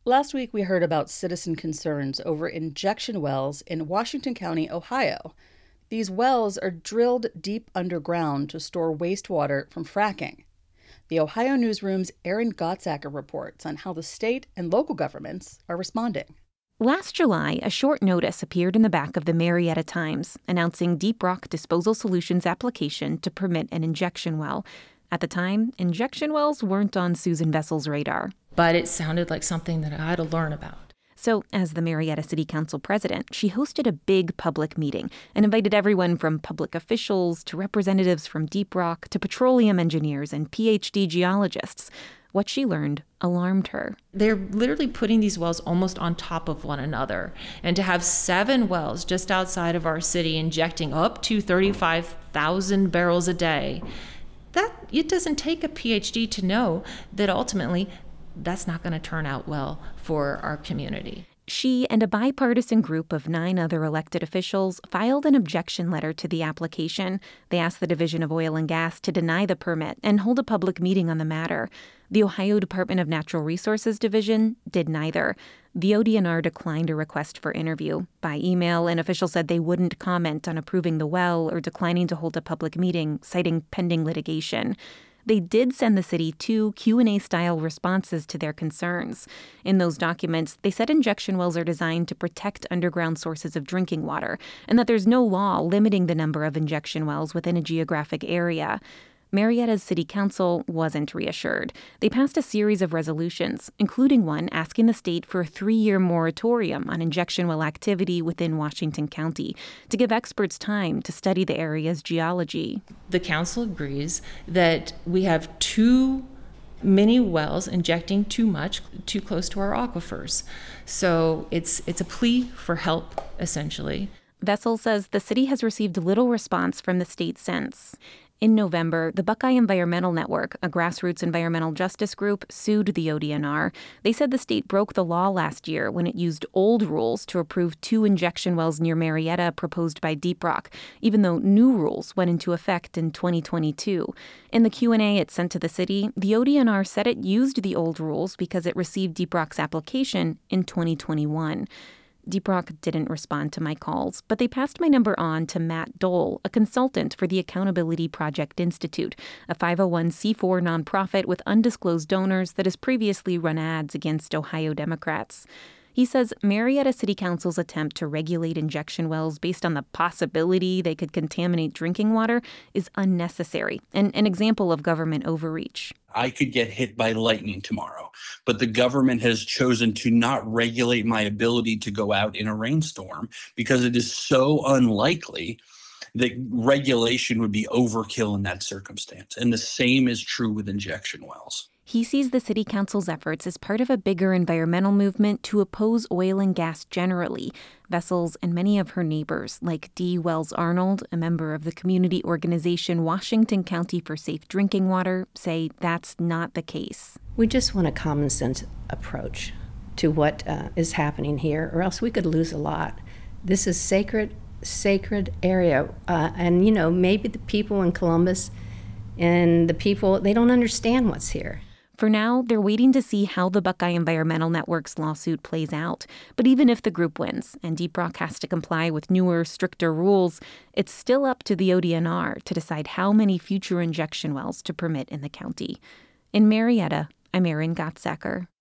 Last week, we heard about citizen concerns over injection wells in Washington County, Ohio. These wells are drilled deep underground to store wastewater from fracking. The Ohio Newsroom's Erin Gottsacker reports on how the state and local governments are responding. Last July, a short notice appeared in the back of the Marietta Times announcing Deep Rock Disposal Solutions' application to permit an injection well. At the time, injection wells weren't on Susan Vessel's radar. But it sounded like something that I had to learn about. So, as the Marietta City Council president, she hosted a big public meeting and invited everyone from public officials to representatives from Deep Rock to petroleum engineers and PhD geologists. What she learned alarmed her. They're literally putting these wells almost on top of one another. And to have 7 wells just outside of our city injecting up to 35,000 barrels a day, that it doesn't take a PhD to know that ultimately that's not going to turn out well for our community. She and a bipartisan group of 9 other elected officials filed an objection letter to the application. They asked the Division of Oil and Gas to deny the permit and hold a public meeting on the matter. The Ohio Department of Natural Resources Division did neither. The ODNR declined a request for interview. By email, an official said they wouldn't comment on approving the well or declining to hold a public meeting, citing pending litigation. They did send the city 2 Q&A-style responses to their concerns. In those documents, they said injection wells are designed to protect underground sources of drinking water and that there's no law limiting the number of injection wells within a geographic area. Marietta's city council wasn't reassured. They passed a series of resolutions, including one asking the state for a 3-year moratorium on injection well activity within Washington County to give experts time to study the area's geology. The council agrees that we have too many wells injecting too close to our aquifers. So it's a plea for help, essentially. Vessel says the city has received little response from the state since. In November, the Buckeye Environmental Network, a grassroots environmental justice group, sued the ODNR. They said the state broke the law last year when it used old rules to approve 2 injection wells near Marietta proposed by Deep Rock, even though new rules went into effect in 2022. In the Q&A it sent to the city, the ODNR said it used the old rules because it received Deep Rock's application in 2021. Deep Rock didn't respond to my calls, but they passed my number on to Matt Dole, a consultant for the Accountability Project Institute, a 501c4 nonprofit with undisclosed donors that has previously run ads against Ohio Democrats. He says Marietta City Council's attempt to regulate injection wells based on the possibility they could contaminate drinking water is unnecessary and an example of government overreach. I could get hit by lightning tomorrow, but the government has chosen to not regulate my ability to go out in a rainstorm because it is so unlikely that regulation would be overkill in that circumstance. And the same is true with injection wells. He sees the city council's efforts as part of a bigger environmental movement to oppose oil and gas generally. Vessels and many of her neighbors, like Dee Wells Arnold, a member of the community organization Washington County for Safe Drinking Water, say that's not the case. We just want a common sense approach to what is happening here, or else we could lose a lot. This is sacred area, and maybe the people in Columbus and the people, they don't understand what's here. For now, they're waiting to see how the Buckeye Environmental Network's lawsuit plays out. But even if the group wins and Deep Rock has to comply with newer, stricter rules, it's still up to the ODNR to decide how many future injection wells to permit in the county. In Marietta, I'm Erin Gottsacker.